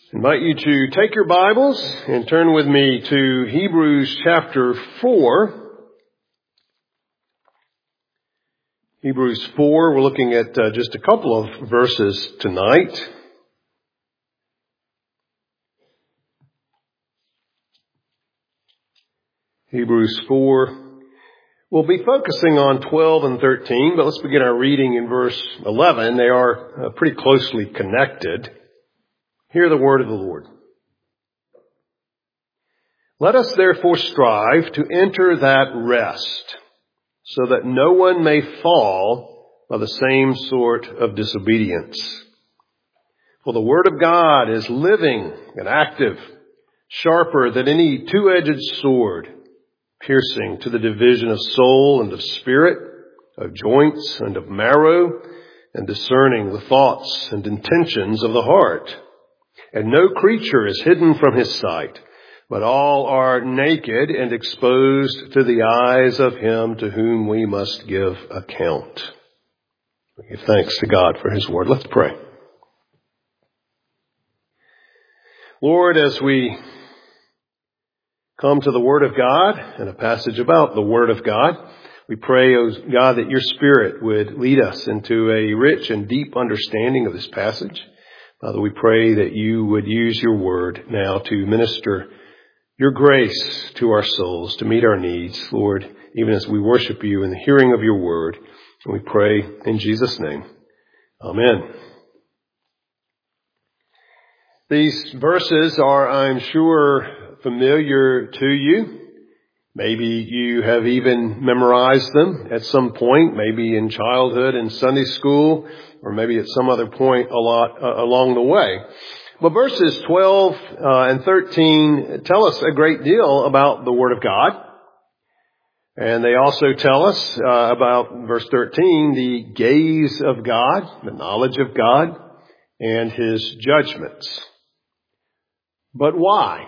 I invite you to take your Bibles and turn with me to Hebrews chapter 4. Hebrews 4, we're looking at just a couple of verses tonight. Hebrews 4. We'll be focusing on 12 and 13, but let's begin our reading in verse 11. They are pretty closely connected. Hear the word of the Lord. Let us therefore strive to enter that rest, so that no one may fall by the same sort of disobedience. For the word of God is living and active, sharper than any two-edged sword, piercing to the division of soul and of spirit, of joints and of marrow, and discerning the thoughts and intentions of the heart. And no creature is hidden from his sight, but all are naked and exposed to the eyes of him to whom we must give account. We give thanks to God for his word. Let's pray. Lord, as we come to the word of God and a passage about the word of God, we pray, O God, that your Spirit would lead us into a rich and deep understanding of this passage. Father, we pray that you would use your word now to minister your grace to our souls, to meet our needs, Lord, even as we worship you in the hearing of your word. And we pray in Jesus' name. Amen. These verses are, I'm sure, familiar to you. Maybe you have even memorized them at some point, maybe in childhood, in Sunday school, or maybe at some other point along the way. But verses 12 and 13 tell us a great deal about the Word of God. And they also tell us about, verse 13, the gaze of God, the knowledge of God, and his judgments. But why?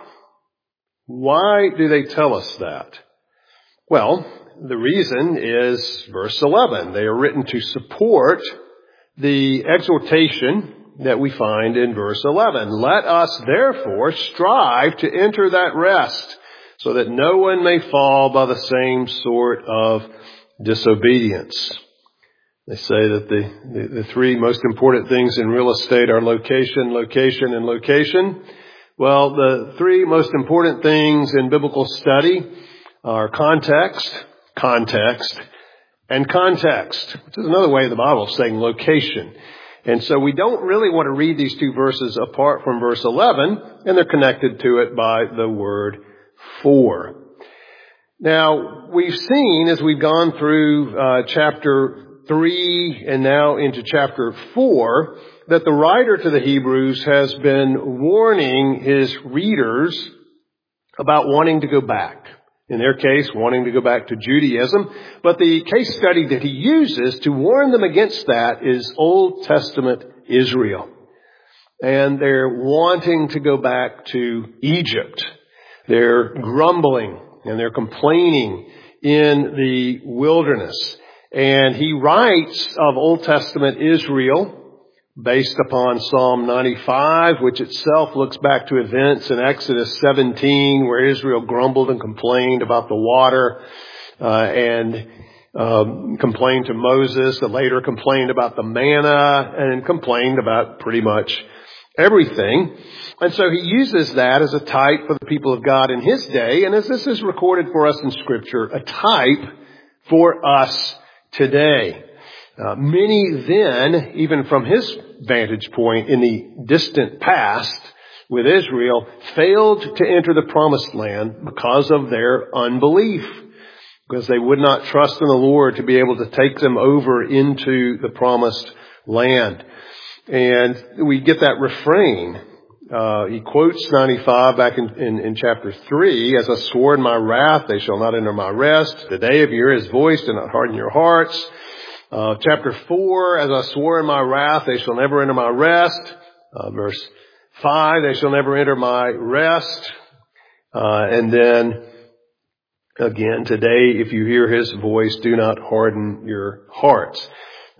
Why do they tell us that? Well, the reason is verse 11. They are written to support the exhortation that we find in verse 11. Let us therefore strive to enter that rest, so that no one may fall by the same sort of disobedience. They say that the three most important things in real estate are location, location, and location. Well, the three most important things in biblical study are context, context, and context, which is another way the Bible is saying location. And so we don't really want to read these two verses apart from verse 11, and they're connected to it by the word for. Now, we've seen as we've gone through chapter 3 and now into chapter 4, that the writer to the Hebrews has been warning his readers about wanting to go back. In their case, wanting to go back to Judaism. But the case study that he uses to warn them against that is Old Testament Israel. And they're wanting to go back to Egypt. They're grumbling and they're complaining in the wilderness. And he writes of Old Testament Israel based upon Psalm 95, which itself looks back to events in Exodus 17, where Israel grumbled and complained about the water, and complained to Moses, that later complained about the manna, and complained about pretty much everything. And so he uses that as a type for the people of God in his day, and as this is recorded for us in Scripture, a type for us today. Many then, even from his vantage point in the distant past with Israel, failed to enter the promised land because of their unbelief, because they would not trust in the Lord to be able to take them over into the promised land. And we get that refrain. He quotes 95 back in chapter 3, as I swore in my wrath, they shall not enter my rest. The day of hear his voice, do not harden your hearts. Chapter 4, as I swore in my wrath, they shall never enter my rest. Verse 5, they shall never enter my rest. And then again, today, if you hear his voice, do not harden your hearts.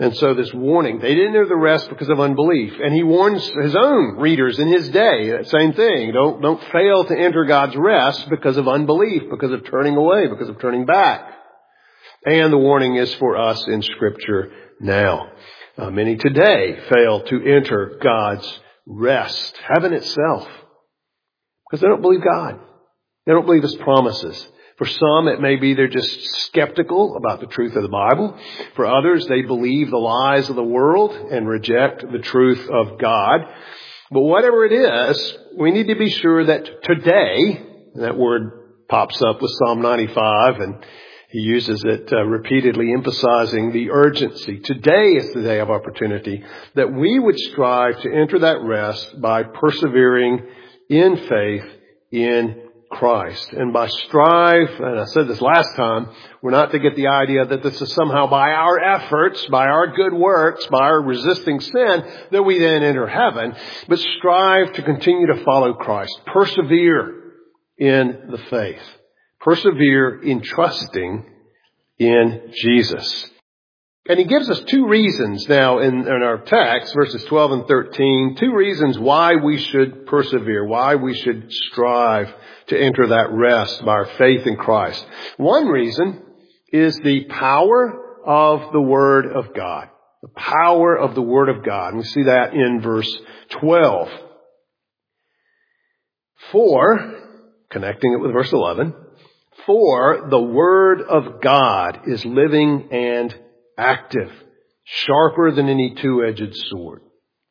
And so this warning, they didn't enter the rest because of unbelief. And he warns his own readers in his day, that same thing. Don't fail to enter God's rest because of unbelief, because of turning away, because of turning back. And the warning is for us in Scripture now. Many today fail to enter God's rest, heaven itself, because they don't believe God. They don't believe His promises. For some, it may be they're just skeptical about the truth of the Bible. For others, they believe the lies of the world and reject the truth of God. But whatever it is, we need to be sure that today, and that word pops up with Psalm 95, and he uses it repeatedly, emphasizing the urgency. Today is the day of opportunity, that we would strive to enter that rest by persevering in faith in Christ. And by strive, and I said this last time, we're not to get the idea that this is somehow by our efforts, by our good works, by our resisting sin, that we then enter heaven, but strive to continue to follow Christ. Persevere in the faith. Persevere in trusting in Jesus. And he gives us two reasons now in our text, verses 12 and 13, two reasons why we should persevere, why we should strive to enter that rest by our faith in Christ. One reason is the power of the Word of God. The power of the Word of God. And we see that in verse 12. For, connecting it with verse 11, for the Word of God is living and active, sharper than any two-edged sword.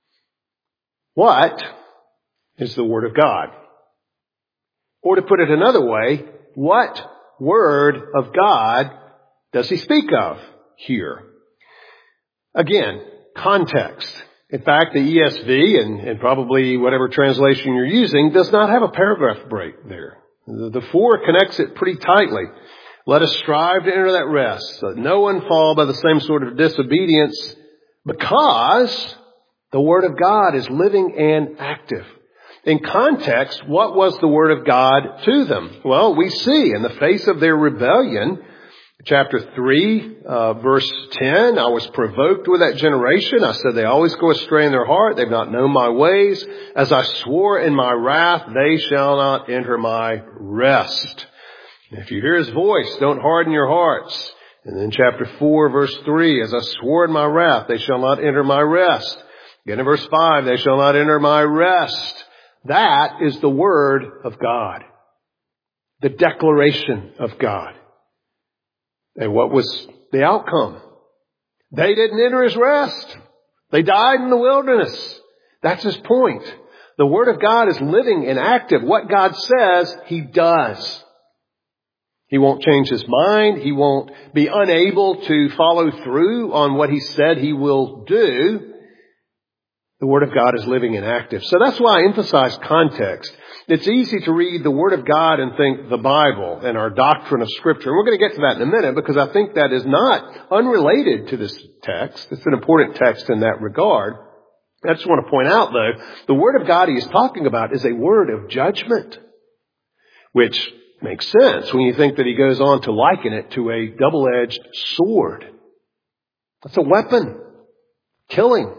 What is the Word of God? Or to put it another way, what Word of God does he speak of here? Again, context. In fact, the ESV and probably whatever translation you're using does not have a paragraph break there. The for connects it pretty tightly. Let us strive to enter that rest, so that no one fall by the same sort of disobedience, because the Word of God is living and active. In context, what was the Word of God to them? Well, we see in the face of their rebellion, chapter 3, verse 10, I was provoked with that generation. I said, they always go astray in their heart. They've not known my ways. As I swore in my wrath, they shall not enter my rest. If you hear His voice, don't harden your hearts. And then chapter 4, verse 3, as I swore in my wrath, they shall not enter my rest. Again in verse 5, they shall not enter my rest. That is the Word of God. The declaration of God. And what was the outcome? They didn't enter His rest. They died in the wilderness. That's His point. The Word of God is living and active. What God says, He does. He won't change His mind. He won't be unable to follow through on what He said He will do. The Word of God is living and active. So that's why I emphasize context. It's easy to read the Word of God and think the Bible and our doctrine of Scripture. And we're going to get to that in a minute, because I think that is not unrelated to this text. It's an important text in that regard. I just want to point out, though, the Word of God he is talking about is a word of judgment, which makes sense when you think that he goes on to liken it to a double-edged sword. That's a weapon. Killing.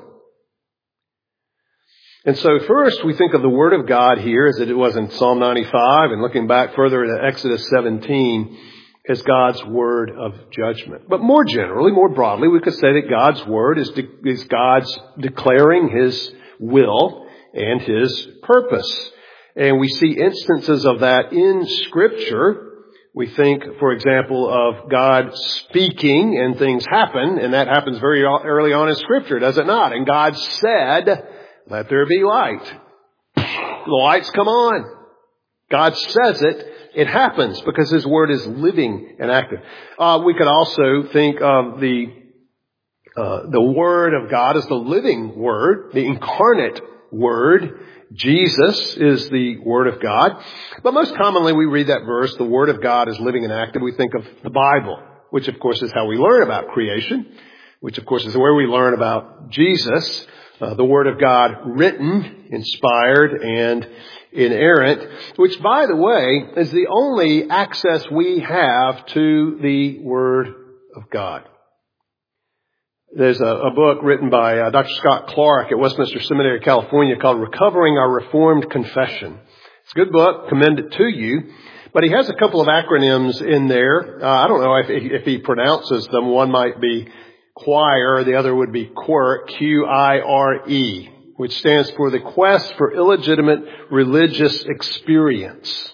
And so first we think of the Word of God here as it was in Psalm 95, and looking back further at Exodus 17 as God's Word of judgment. But more generally, more broadly, we could say that God's Word is God's declaring His will and His purpose. And we see instances of that in Scripture. We think, for example, of God speaking and things happen, and that happens very early on in Scripture, does it not? And God said, let there be light. The lights come on. God says it. It happens because His Word is living and active. We could also think of the Word of God as the living Word, the incarnate Word. Jesus is the Word of God. But most commonly we read that verse, the Word of God is living and active. We think of the Bible, which of course is how we learn about creation, which of course is where we learn about Jesus. The Word of God written, inspired, and inerrant, which, by the way, is the only access we have to the Word of God. There's a book written by Dr. Scott Clark at Westminster Seminary, California, called Recovering Our Reformed Confession. It's a good book. Commend it to you. But he has a couple of acronyms in there. I don't know if he pronounces them. One might be choir. The other would be QUIRE, Q-I-R-E, which stands for the Quest for Illegitimate Religious Experience.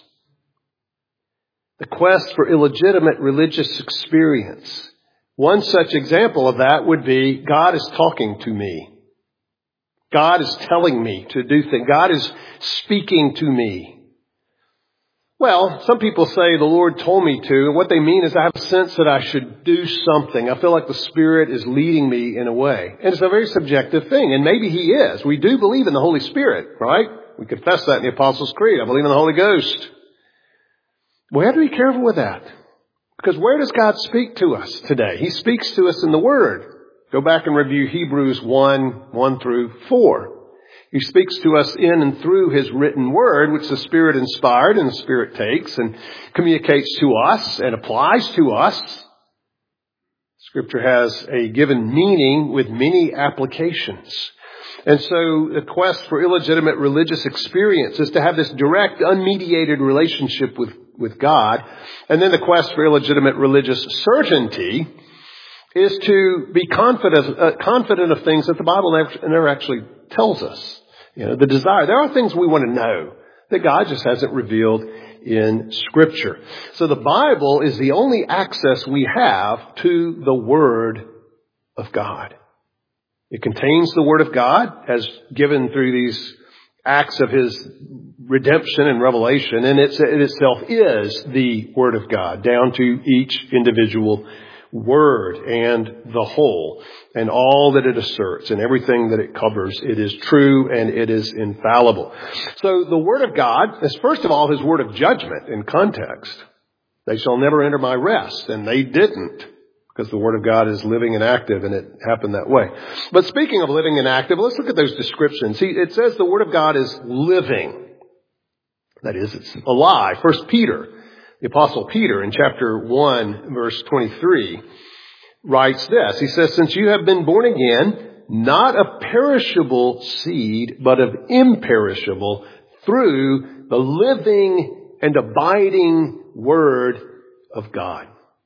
The quest for illegitimate religious experience. One such example of that would be, God is talking to me. God is telling me to do things. God is speaking to me. Well, some people say the Lord told me to. What they mean is I have a sense that I should do something. I feel like the Spirit is leading me in a way. And it's a very subjective thing. And maybe He is. We do believe in the Holy Spirit, right? We confess that in the Apostles' Creed. I believe in the Holy Ghost. We have to be careful with that. Because where does God speak to us today? He speaks to us in the Word. Go back and review Hebrews 1 through 4. He speaks to us in and through His written Word, which the Spirit inspired and the Spirit takes and communicates to us and applies to us. Scripture has a given meaning with many applications. And so the quest for illegitimate religious experience is to have this direct, unmediated relationship with God. And then the quest for illegitimate religious certainty is to be confident of things that the Bible never actually tells us. You know, the desire. There are things we want to know that God just hasn't revealed in Scripture. So the Bible is the only access we have to the Word of God. It contains the Word of God as given through these acts of His redemption and revelation, and it itself is the Word of God, down to each individual word and the whole, and all that it asserts and everything that it covers. It is true and it is infallible. So the Word of God is first of all His word of judgment in context. They shall never enter my rest, and they didn't. Because the Word of God is living and active, and it happened that way. But speaking of living and active, let's look at those descriptions. It says the Word of God is living. That is, it's alive. First Peter, the Apostle Peter, in chapter 1, verse 23, writes this. He says, since you have been born again, not of perishable seed, but of imperishable, through the living and abiding Word of God.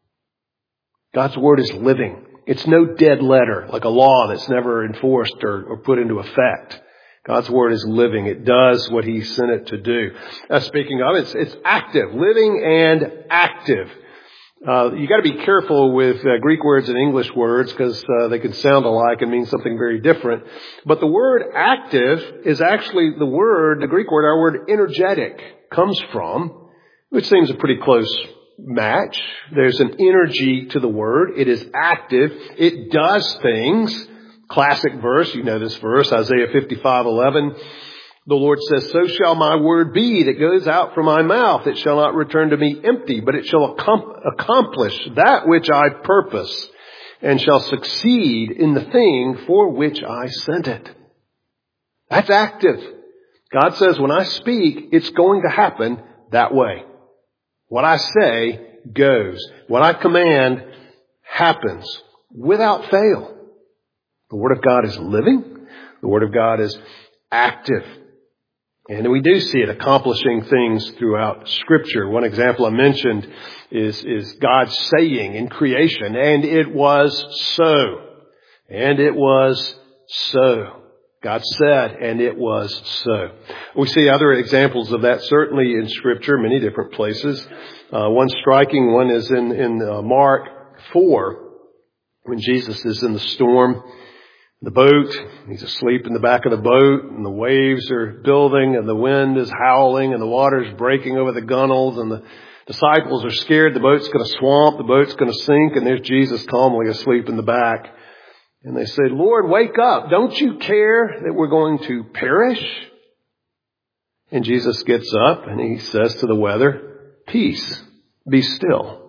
God's Word is living. It's no dead letter, like a law that's never enforced or put into effect. God's Word is living. It does what He sent it to do. Speaking of, it's active, living and active. You got to be careful with Greek words and English words because they can sound alike and mean something very different. But the word active is actually the Greek word, our word energetic comes from, which seems a pretty close match. There's an energy to the word. It is active. It does things. Classic verse. You know this verse, Isaiah 55:11. The Lord says, so shall my word be that goes out from my mouth. It shall not return to me empty, but it shall accomplish that which I purpose and shall succeed in the thing for which I sent it. That's active. God says, when I speak, it's going to happen that way. What I say goes. What I command happens without fail. The Word of God is living. The Word of God is active. And we do see it accomplishing things throughout Scripture. One example I mentioned is God saying in creation, and it was so. And it was so. God said, and it was so. We see other examples of that certainly in Scripture, many different places. One striking one is in Mark 4, when Jesus is in the storm, the boat. He's asleep in the back of the boat, and the waves are building, and the wind is howling, and the water's breaking over the gunwales, and the disciples are scared the boat's going to swamp, the boat's going to sink, and there's Jesus calmly asleep in the back. And they say, Lord, wake up. Don't you care that we're going to perish? And Jesus gets up and He says to the weather, peace, be still.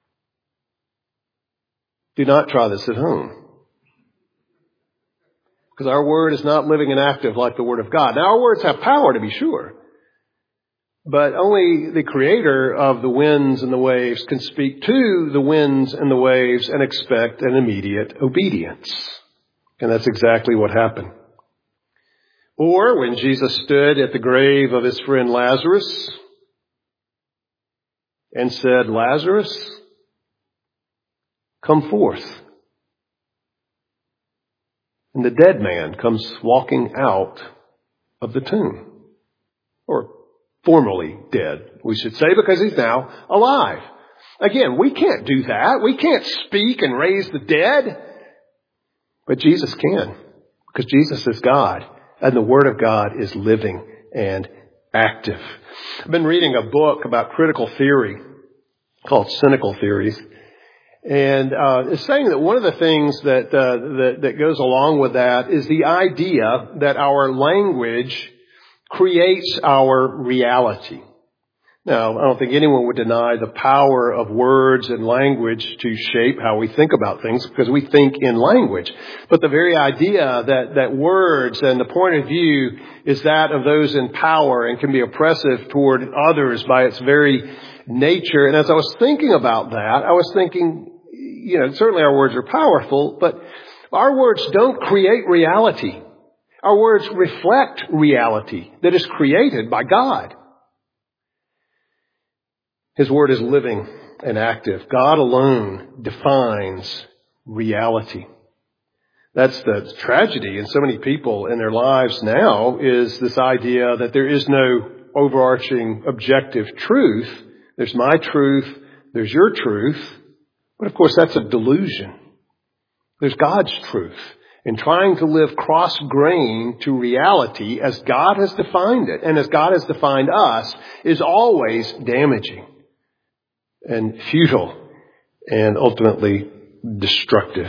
Do not try this at home. Because our word is not living and active like the Word of God. Now, our words have power, to be sure. But only the creator of the winds and the waves can speak to the winds and the waves and expect an immediate obedience. And that's exactly what happened. Or when Jesus stood at the grave of his friend Lazarus and said, "Lazarus, come forth." And the dead man comes walking out of the tomb. Or formerly dead, we should say, because he's now alive. Again, we can't do that. We can't speak and raise the dead. But Jesus can, because Jesus is God, and the Word of God is living and active. I've been reading a book about critical theory called Cynical Theories. And it's saying that one of the things that goes along with that is the idea that our language creates our reality. Now, I don't think anyone would deny the power of words and language to shape how we think about things, because we think in language. But the very idea that words and the point of view is that of those in power and can be oppressive toward others by its very nature. And as I was thinking about that, I was thinking, certainly our words are powerful, but our words don't create reality. Our words reflect reality that is created by God. His Word is living and active. God alone defines reality. That's the tragedy in so many people in their lives now, is this idea that there is no overarching objective truth. There's my truth, there's your truth. But of course, that's a delusion. There's God's truth. And trying to live cross-grain to reality as God has defined it, and as God has defined us, is always damaging and futile and ultimately destructive.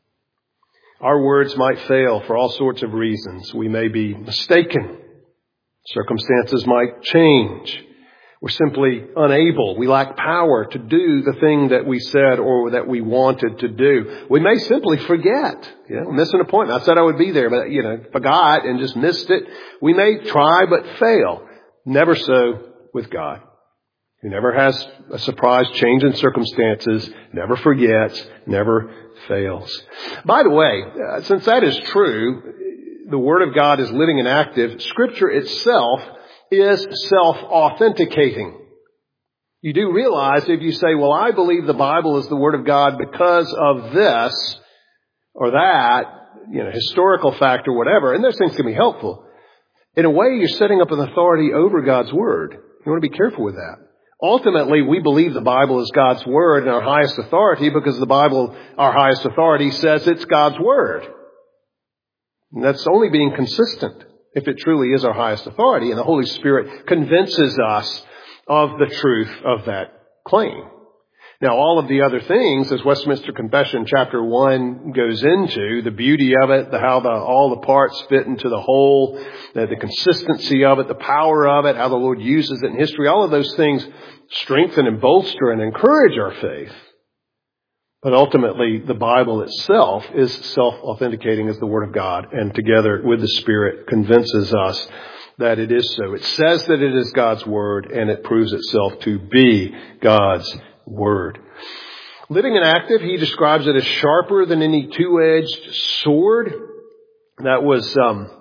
Our words might fail for all sorts of reasons. We may be mistaken. Circumstances might change. We're simply unable. We lack power to do the thing that we said or that we wanted to do. We may simply forget, miss an appointment. I said I would be there, but, forgot and just missed it. We may try but fail. Never so with God, who never has a surprise change in circumstances, never forgets, never fails. By the way, since that is true, the Word of God is living and active. Scripture itself is self-authenticating. You do realize if you say, well, I believe the Bible is the Word of God because of this or that, historical fact or whatever, and those things can be helpful. In a way, you're setting up an authority over God's Word. You want to be careful with that. Ultimately, we believe the Bible is God's Word and our highest authority because the Bible, our highest authority, says it's God's Word. And that's only being consistent if it truly is our highest authority, and the Holy Spirit convinces us of the truth of that claim. Now, all of the other things, as Westminster Confession chapter 1 goes into, the beauty of it, how all the parts fit into the whole, the consistency of it, the power of it, how the Lord uses it in history, all of those things strengthen and bolster and encourage our faith. But ultimately, the Bible itself is self-authenticating as the Word of God, and together with the Spirit convinces us that it is so. It says that it is God's Word, and it proves itself to be God's Word. Living and active, he describes it as sharper than any two-edged sword. That was,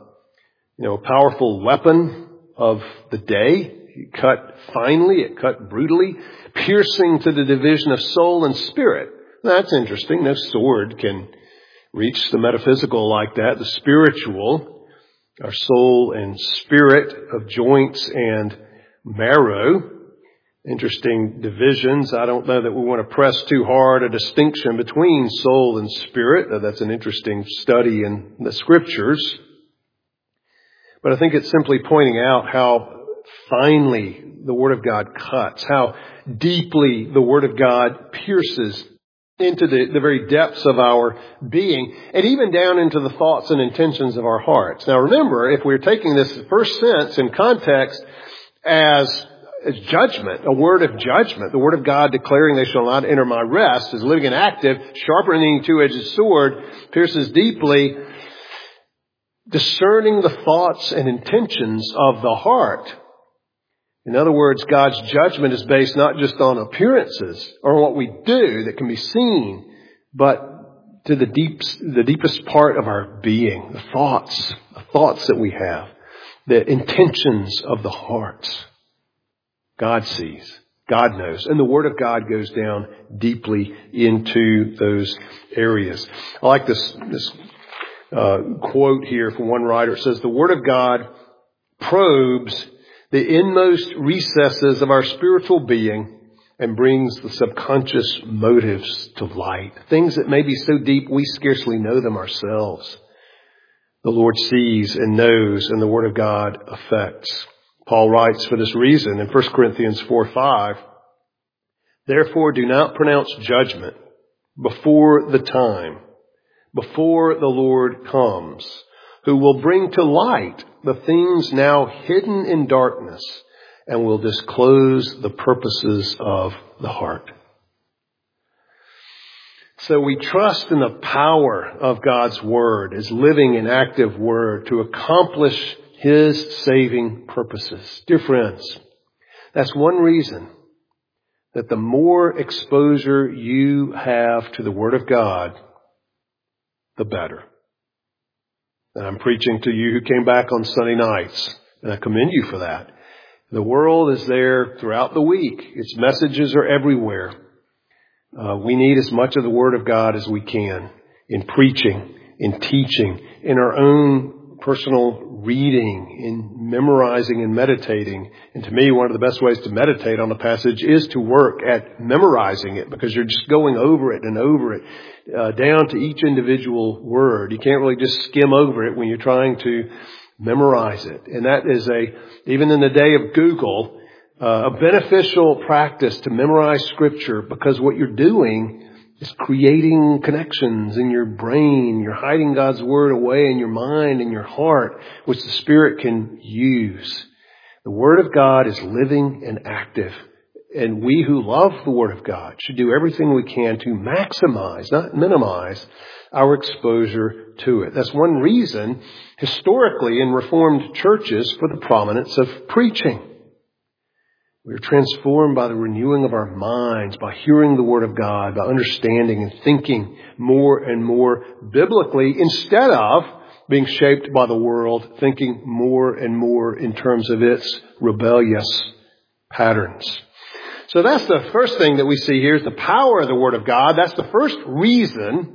a powerful weapon of the day. It cut finely, it cut brutally, piercing to the division of soul and spirit. That's interesting. No sword can reach the metaphysical like that. The spiritual, our soul and spirit of joints and marrow. Interesting divisions. I don't know that we want to press too hard a distinction between soul and spirit. That's an interesting study in the Scriptures. But I think it's simply pointing out how finely the Word of God cuts, how deeply the Word of God pierces into the very depths of our being, and even down into the thoughts and intentions of our hearts. Now remember, if we're taking this first sense in context as judgment, a word of judgment, the Word of God declaring they shall not enter my rest, is living and active, sharper than any two-edged sword, pierces deeply, discerning the thoughts and intentions of the heart. In other words, God's judgment is based not just on appearances or on what we do that can be seen, but to the deepest part of our being, the thoughts that we have, the intentions of the heart. God sees, God knows, and the Word of God goes down deeply into those areas. I like this quote here from one writer. It says, "The Word of God probes the inmost recesses of our spiritual being and brings the subconscious motives to light. Things that may be so deep we scarcely know them ourselves. The Lord sees and knows, and the Word of God affects." Paul writes for this reason in 1 Corinthians 4:5, "Therefore do not pronounce judgment before the time, before the Lord comes, who will bring to light the things now hidden in darkness and will disclose the purposes of the heart." So we trust in the power of God's Word, His living and active Word, to accomplish His saving purposes. Dear friends, that's one reason that the more exposure you have to the Word of God, the better. And I'm preaching to you who came back on Sunday nights, and I commend you for that. The world is there throughout the week. Its messages are everywhere. We need as much of the Word of God as we can in preaching, in teaching, in our own personal reading, in memorizing and meditating. And to me, one of the best ways to meditate on a passage is to work at memorizing it, because you're just going over it and over it, down to each individual word. You can't really just skim over it when you're trying to memorize it. And that is even in the day of Google, a beneficial practice to memorize Scripture, because what you're doing is creating connections in your brain. You're hiding God's Word away in your mind and your heart, which the Spirit can use. The Word of God is living and active. And we who love the Word of God should do everything we can to maximize, not minimize, our exposure to it. That's one reason, historically, in Reformed churches, for the prominence of preaching. We're transformed by the renewing of our minds, by hearing the Word of God, by understanding and thinking more and more biblically, instead of being shaped by the world, thinking more and more in terms of its rebellious patterns. So that's the first thing that we see here, is the power of the Word of God. That's the first reason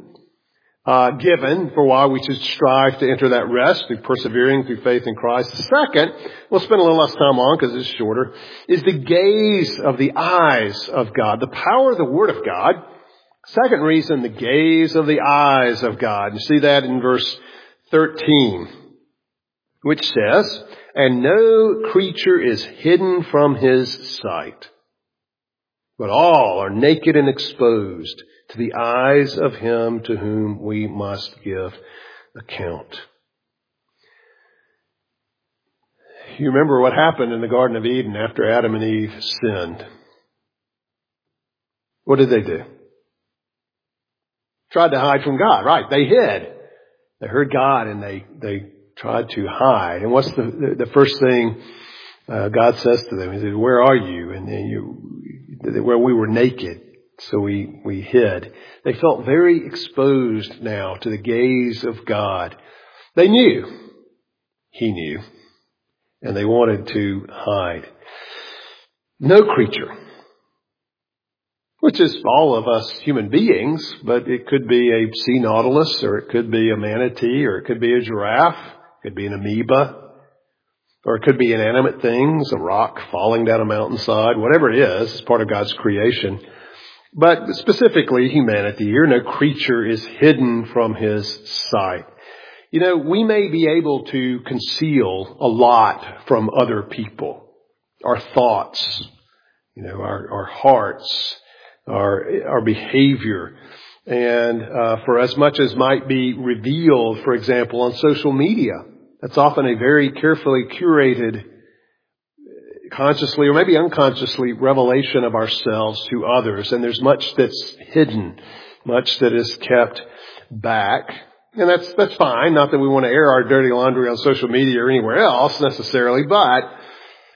given for why we should strive to enter that rest through persevering through faith in Christ. The second, we'll spend a little less time on because it's shorter, is the gaze of the eyes of God. The power of the Word of God. Second reason, the gaze of the eyes of God. You see that in verse 13, which says, "And no creature is hidden from His sight, but all are naked and exposed to the eyes of Him to whom we must give account." You remember what happened in the Garden of Eden after Adam and Eve sinned. What did they do? Tried to hide from God, right? They hid. They heard God and they tried to hide. And what's the first thing God says to them? He says, "Where are you?" And where we were naked. So we hid. They felt very exposed now to the gaze of God. They knew. He knew. And they wanted to hide. No creature, which is all of us human beings, but it could be a sea nautilus, or it could be a manatee, or it could be a giraffe, it could be an amoeba, or it could be inanimate things, a rock falling down a mountainside, whatever it is part of God's creation. But specifically humanity here, no creature is hidden from His sight. You know, we may be able to conceal a lot from other people. Our thoughts, our hearts, our behavior. And for as much as might be revealed, for example, on social media, that's often a very carefully curated, consciously or maybe unconsciously, revelation of ourselves to others. And there's much that's hidden, much that is kept back. And that's fine. Not that we want to air our dirty laundry on social media or anywhere else necessarily, but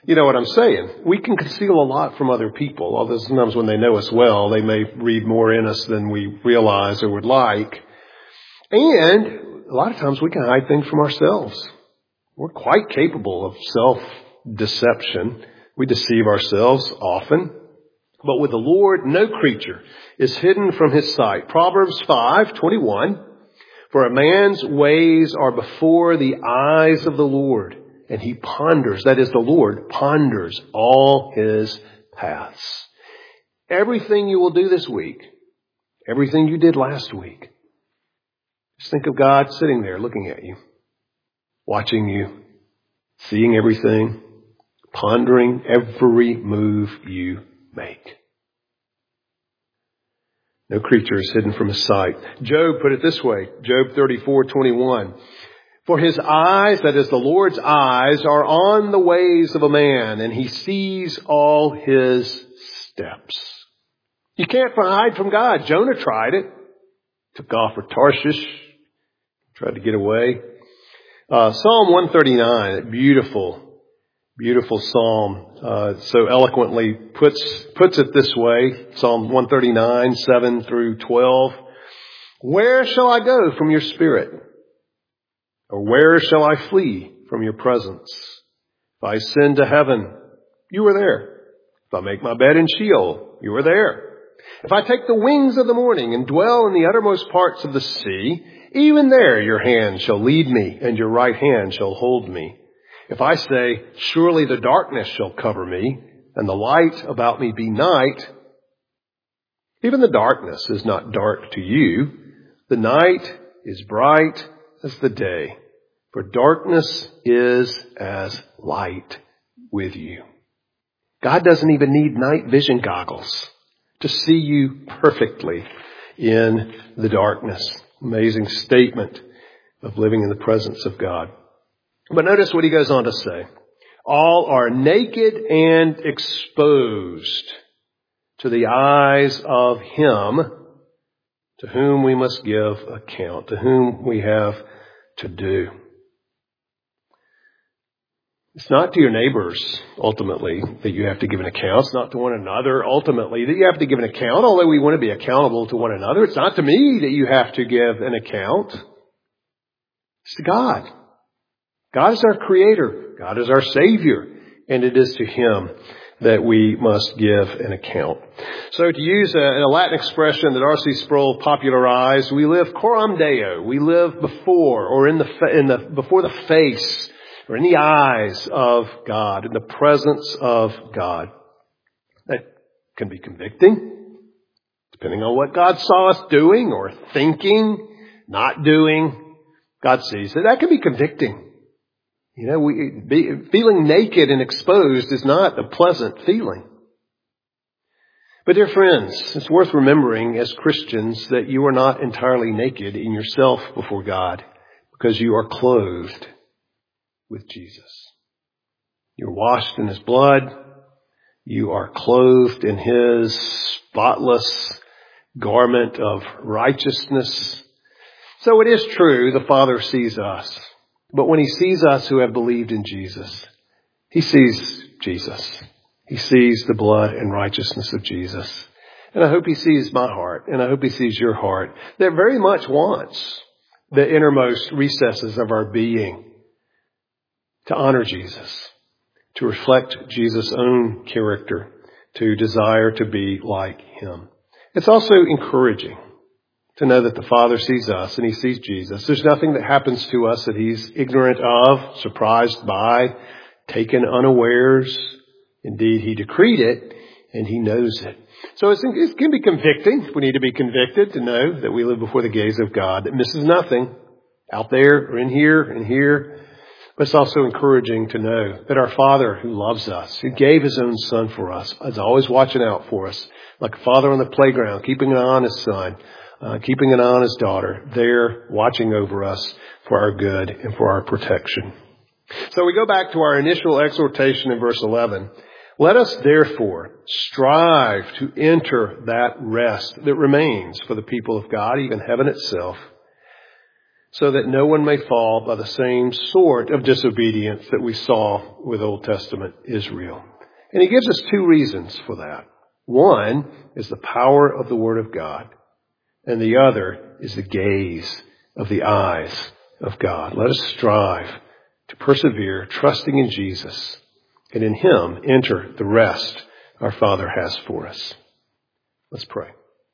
You know what I'm saying? We can conceal a lot from other people, although sometimes when they know us well, they may read more in us than we realize or would like. And a lot of times we can hide things from ourselves. We're quite capable of self-deception. We deceive ourselves often. But with the Lord, no creature is hidden from his sight. Proverbs 5:21, for a man's ways are before the eyes of the Lord, and he ponders, that is the Lord, ponders all his paths. Everything you will do this week, everything you did last week, just think of God sitting there looking at you, watching you, seeing everything, pondering every move you make. No creature is hidden from his sight. Job put it this way, Job 34:21. For his eyes, that is the Lord's eyes, are on the ways of a man, and he sees all his steps. You can't hide from God. Jonah tried it. Took off for Tarshish. Tried to get away. Psalm 139, a beautiful psalm, so eloquently puts it this way. Psalm 139, 7 through 12. Where shall I go from your spirit? Or where shall I flee from your presence? If I ascend to heaven, you are there. If I make my bed in Sheol, you are there. If I take the wings of the morning and dwell in the uttermost parts of the sea, even there your hand shall lead me and your right hand shall hold me. If I say, surely the darkness shall cover me and the light about me be night, even the darkness is not dark to you. The night is bright as the day, for darkness is as light with you. God doesn't even need night vision goggles to see you perfectly in the darkness. Amazing statement of living in the presence of God. But notice what he goes on to say. All are naked and exposed to the eyes of him to whom we must give account, to whom we have to do. It's not to your neighbors, ultimately, that you have to give an account. It's not to one another, ultimately, that you have to give an account, although we want to be accountable to one another. It's not to me that you have to give an account. It's to God. God is our Creator. God is our Savior. And it is to Him that we must give an account. So to use a Latin expression that R.C. Sproul popularized, we live coram Deo. We live before or before the face or in the eyes of God, in the presence of God. That can be convicting, depending on what God saw us doing or thinking, not doing. God sees it. That can be convicting. You know, feeling naked and exposed is not a pleasant feeling. But dear friends, it's worth remembering as Christians that you are not entirely naked in yourself before God, because you are clothed with Jesus. You're washed in His blood. You are clothed in His spotless garment of righteousness. So it is true, the Father sees us. But when He sees us who have believed in Jesus, He sees Jesus. He sees the blood and righteousness of Jesus. And I hope He sees my heart, and I hope He sees your heart, that very much wants the innermost recesses of our being to honor Jesus, to reflect Jesus' own character, to desire to be like Him. It's also encouraging to know that the Father sees us and He sees Jesus. There's nothing that happens to us that He's ignorant of, surprised by, taken unawares. Indeed, He decreed it and He knows it. So it can be convicting. We need to be convicted to know that we live before the gaze of God that misses nothing out there or in here and here. But it's also encouraging to know that our Father who loves us, who gave His own Son for us, is always watching out for us, like a father on the playground, keeping an eye on His son, keeping an eye on His daughter, there watching over us for our good and for our protection. So we go back to our initial exhortation in verse 11. Let us therefore strive to enter that rest that remains for the people of God, even heaven itself. so that no one may fall by the same sort of disobedience that we saw with Old Testament Israel. And he gives us two reasons for that. One is the power of the Word of God, and the other is the gaze of the eyes of God. Let us strive to persevere, trusting in Jesus, and in Him enter the rest our Father has for us. Let's pray.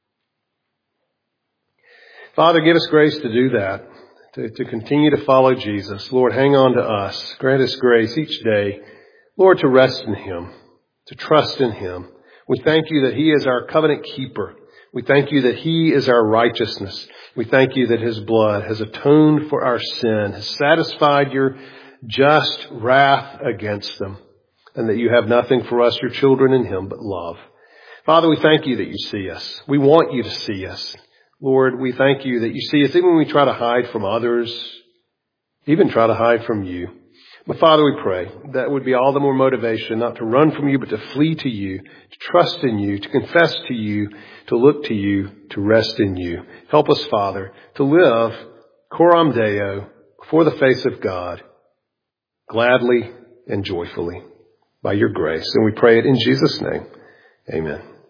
Father, give us grace to do that, to continue to follow Jesus. Lord, hang on to us. Grant us grace each day, Lord, to rest in Him, to trust in Him. We thank you that He is our covenant keeper. We thank you that He is our righteousness. We thank you that His blood has atoned for our sin, has satisfied your just wrath against them, and that you have nothing for us, your children, in Him but love. Father, we thank you that you see us. We want you to see us. Lord, we thank you that you see us even when we try to hide from others, even try to hide from you. But Father, we pray that would be all the more motivation not to run from you, but to flee to you, to trust in you, to confess to you, to look to you, to rest in you. Help us, Father, to live coram Deo before the face of God, gladly and joyfully by your grace. And we pray it in Jesus' name. Amen.